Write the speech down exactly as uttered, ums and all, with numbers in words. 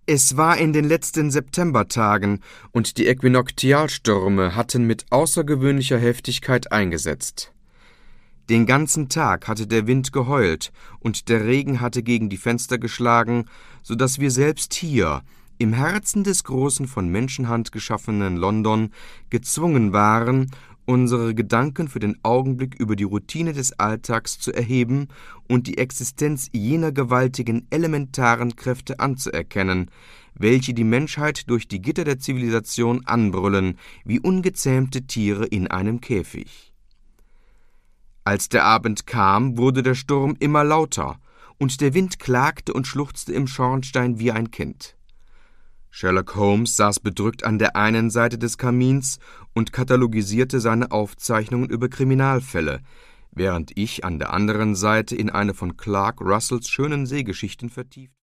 Es war in den letzten Septembertagen, und die Äquinoktialstürme hatten mit außergewöhnlicher Heftigkeit eingesetzt. Den ganzen Tag hatte der Wind geheult, und der Regen hatte gegen die Fenster geschlagen, so daß wir selbst hier, im Herzen des großen, von Menschenhand geschaffenen London, gezwungen waren, unsere Gedanken für den Augenblick über die Routine des Alltags zu erheben und die Existenz jener gewaltigen, elementaren Kräfte anzuerkennen, welche die Menschheit durch die Gitter der Zivilisation anbrüllen, wie ungezähmte Tiere in einem Käfig. Als der Abend kam, wurde der Sturm immer lauter, und der Wind klagte und schluchzte im Schornstein wie ein Kind. Sherlock Holmes saß bedrückt an der einen Seite des Kamins und katalogisierte seine Aufzeichnungen über Kriminalfälle, während ich an der anderen Seite in eine von Clark Russells schönen Seegeschichten vertieft